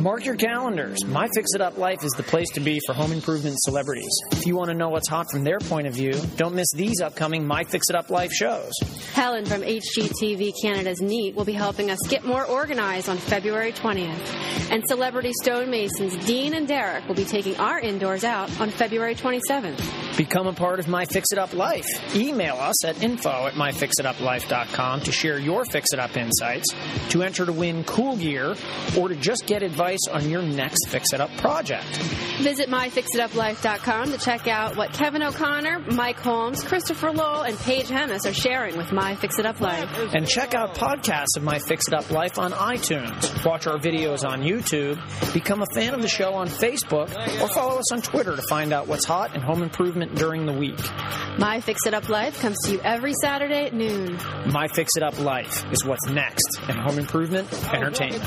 Mark your calendars. My Fix It Up Life is the place to be for home improvement celebrities. If you want to know what's hot from their point of view, don't miss these upcoming My Fix It Up Life shows. Helen from HGTV Canada's NEAT will be helping us get more organized on February 20th. And celebrity stonemasons Dean and Derek will be taking our indoors out on February 27th. Become a part of My Fix It Up Life. Email us at info@myfixituplife.com to share your Fix It Up insights, to enter to win cool gear, or to just get advice on your next Fix It Up project. Visit myfixituplife.com to check out what Kevin O'Connor, Mike Holmes, Christopher Lowell, and Paige Hennis are sharing with My Fix It Up Life. And check out podcasts of My Fix It Up Life on iTunes. Watch our videos on YouTube. Become a fan of the show on Facebook, or follow us on Twitter to find out what's hot in home improvement during the week. My Fix It Up Life comes to you every Saturday at noon. My Fix It Up Life is what's next in home improvement entertainment.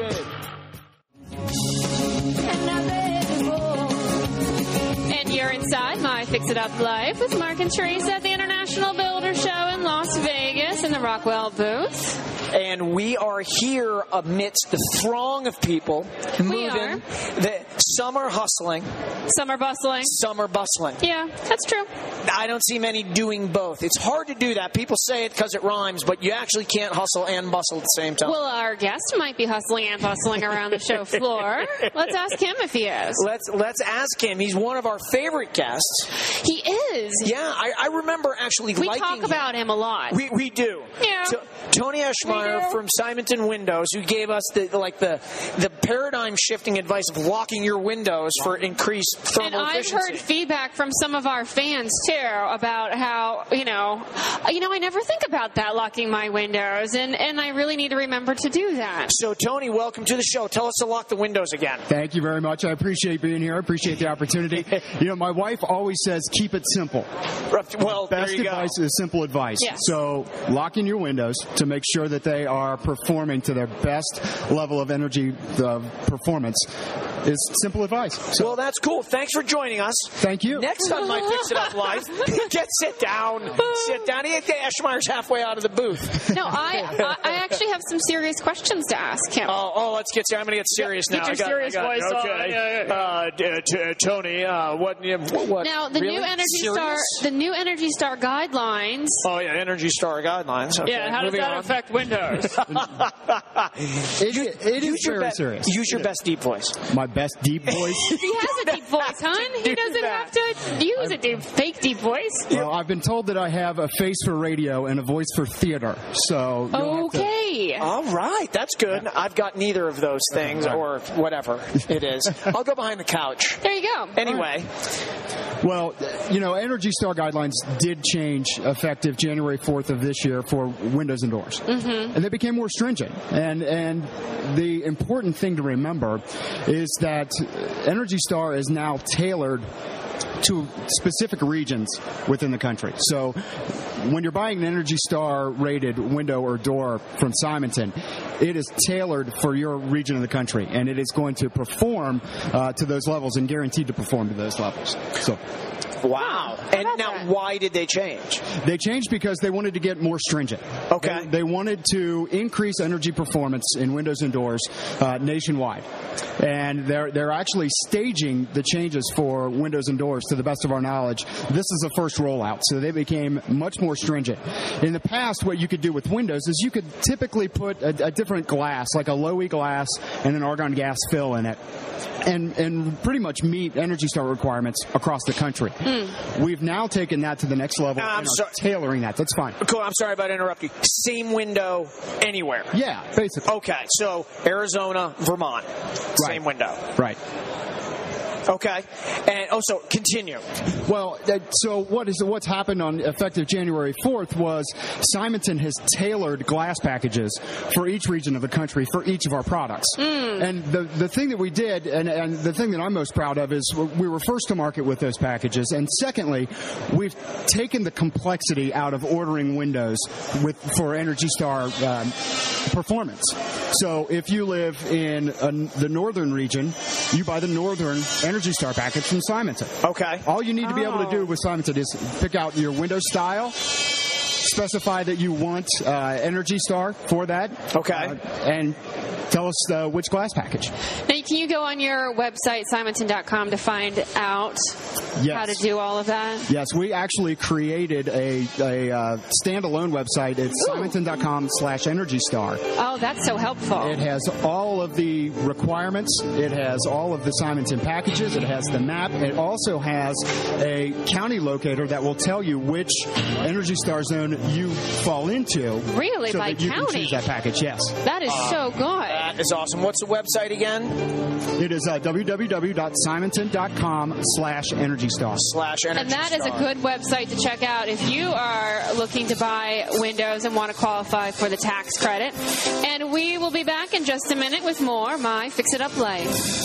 And you're inside My Fix It Up Life with Mark and Teresa at the International Builder Show in Las Vegas in the Rockwell booth. And we are here amidst the throng of people moving. Some are hustling. Some are bustling. Some are bustling. Yeah, that's true. I don't see many doing both. It's hard to do that. People say it because it rhymes, but you actually can't hustle and bustle at the same time. Well, our guest might be hustling and bustling around the show floor. Let's ask him if he is. Let's ask him. He's one of our favorite guests. He is. Yeah, I remember actually liking him. We talk about him a lot. We do. Yeah. Tony Eschmeyer from Simonton Windows, who gave us the paradigm shifting advice of locking your windows for increased thermal efficiency. And I've heard feedback from some of our fans too about how I never think about that, locking my windows, and I really need to remember to do that. So Tony, welcome to the show. Tell us to lock the windows again. Thank you very much. I appreciate being here. I appreciate the opportunity. My wife always says keep it simple. Well, best there you advice go. is simple advice. Yes. So locking your windows to make sure that they are performing to their best level of energy performance is simple advice. So, well, that's cool. Thanks for joining us. Thank you. Next on My Fix It Up Live, sit down. Sit down. Eschmeyer's halfway out of the booth. No, I actually have some serious questions to ask him. Oh, let's get serious. I'm going to get serious now. Get your serious voice on. Okay. Tony, what? Now, the new Energy Star guidelines. Oh, yeah, Energy Star guidelines. Okay. Yeah, how does that affect Windows? It is very serious. Use your best deep voice. My best deep voice? He has a deep voice, hon. He doesn't have to use a fake deep voice. Well, I've been told that I have a face for radio and a voice for theater. So okay. All right, that's good. Yeah. I've got neither of those things, or whatever it is. I'll go behind the couch. There you go. Anyway. Well, Energy Star guidelines did change effective January 4th of this year for windows and doors. Mm-hmm. And they became more stringent. And the important thing to remember is that Energy Star is now tailored to specific regions within the country. So when you're buying an Energy Star rated window or door from Simonton, it is tailored for your region of the country, and it is going to perform to those levels and guaranteed to perform to those levels. So. Wow. And now, why did they change? They changed because they wanted to get more stringent. Okay. They wanted to increase energy performance in windows and doors nationwide. And they're actually staging the changes for windows and doors to the best of our knowledge. This is the first rollout, so they became much more stringent. In the past, what you could do with windows is you could typically put a different glass, like a low-E glass and an argon gas fill in it, and pretty much meet Energy Star requirements across the country. We've now taken that to the next level and are tailoring that. That's fine. Cool. I'm sorry about interrupting. Same window anywhere. Yeah, basically. Okay, so Arizona, Vermont, same window. Right. Okay. And so continue. Well, so what's happened on effective January 4th was Simonton has tailored glass packages for each region of the country for each of our products. And the thing that we did, and the thing that I'm most proud of, is we were first to market with those packages. And secondly, we've taken the complexity out of ordering windows for Energy Star performance. So if you live in the northern region, you buy the northern Energy Star package from Simonton. Okay. All you need to be able to do with Simonton is pick out your window style, specify that you want Energy Star for that. Okay. And tell us which glass package. Now, can you go on your website, Simonton.com, to find out how to do all of that? Yes, we actually created a standalone website. It's Simonton.com/Energy Star. Oh, that's so helpful. It has all of the requirements. It has all of the Simonton packages. It has the map. It also has a county locator that will tell you which Energy Star zone you fall into. Really? So by that you county? can choose that package, yes. That is so good. That is awesome. What's the website again? It is www.simonton.com/Energy Star. And that is a good website to check out if you are looking to buy windows and want to qualify for the tax credit. And we will be back in just a minute with more My Fix It Up Life.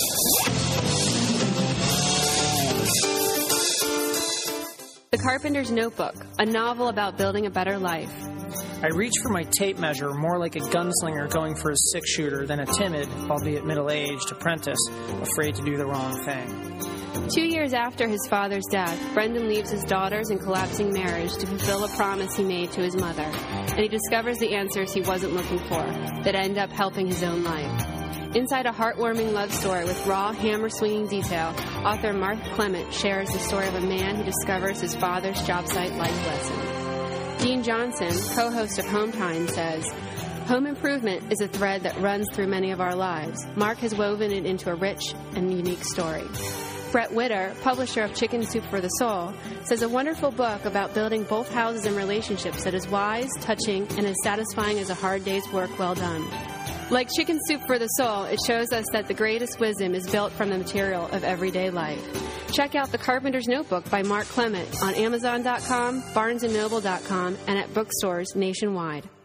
The Carpenter's Notebook, a novel about building a better life. I reach for my tape measure more like a gunslinger going for his six-shooter than a timid, albeit middle-aged, apprentice afraid to do the wrong thing. 2 years after his father's death, Brendan leaves his daughters and collapsing marriage to fulfill a promise he made to his mother, and he discovers the answers he wasn't looking for that end up helping his own life. Inside a heartwarming love story with raw, hammer-swinging detail, author Mark Clement shares the story of a man who discovers his father's job site life lesson. Dean Johnson, co-host of Home Time, says, "Home improvement is a thread that runs through many of our lives. Mark has woven it into a rich and unique story." Brett Witter, publisher of Chicken Soup for the Soul, says a wonderful book about building both houses and relationships that is wise, touching, and as satisfying as a hard day's work well done. Like Chicken Soup for the Soul, it shows us that the greatest wisdom is built from the material of everyday life. Check out The Carpenter's Notebook by Mark Clement on Amazon.com, BarnesandNoble.com, and at bookstores nationwide.